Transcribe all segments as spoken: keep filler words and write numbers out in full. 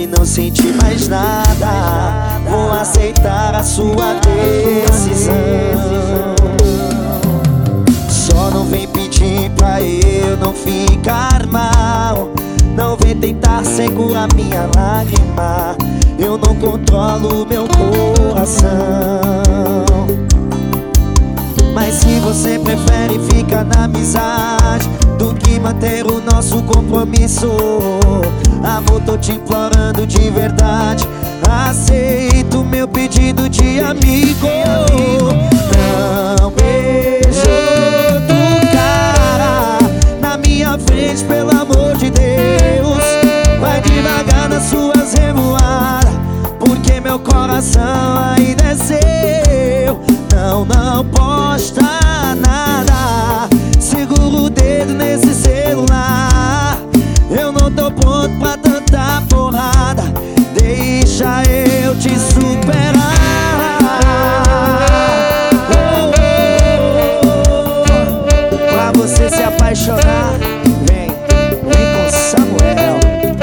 que não sente mais nada, vou aceitar a sua decisão. Só não vem pedir pra eu não ficar mal, não vem tentar segurar minha lágrima, eu não controlo meu coração. Mas se você prefere ficar na amizade do que manter o nosso compromisso, amor, tô te implorando de verdade, aceita o meu pedido de amigo. Não beija outro cara na minha frente, pelo amor de Deus. Vai devagar nas suas revoadas, porque meu coração ainda é seu. Não, não posta nada, segura o dedo nesse celular. Eu não tô pronto pra tanta porrada, deixa eu te superar. Oh, oh, oh. Pra você se apaixonar, vem, vem com Samuel.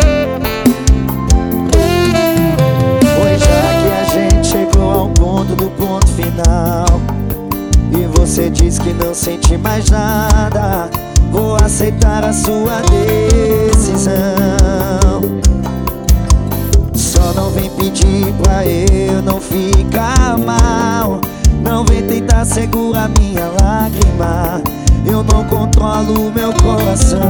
Pois já que a gente chegou ao ponto do ponto final e você diz que não sente mais nada, vou aceitar a sua decisão. Só não vem pedir pra eu não ficar mal, não vem tentar segurar minha lágrima, eu não controlo o meu coração.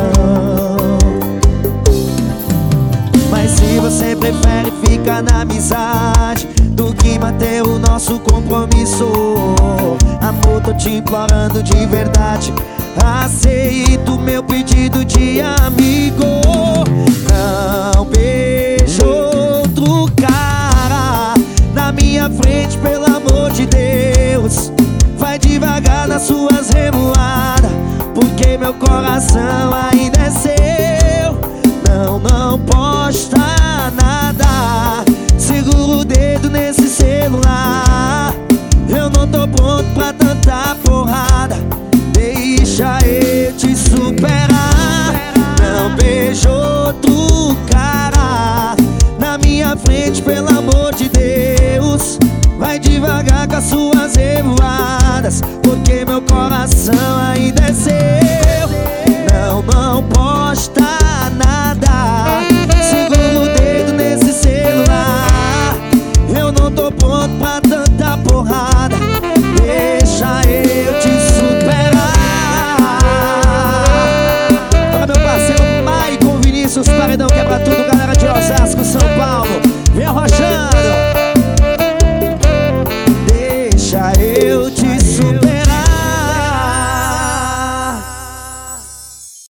Mas se você prefere ficar na amizade do que manter o nosso compromisso, amor, tô te implorando de verdade, aceita o meu pedido de amigo. Não beija outro cara na minha frente, pelo amor de Deus. Vai devagar nas suas revoadas, porque meu coração ainda é seu. Não, não posta nada, segura o dedo nesse celular. Eu não tô pronto pra tanta porrada, deixa eu te superar. Não beijo outro cara na minha frente, pelo amor de Deus. Vai devagar com as suas revoadas, porque meu coração ainda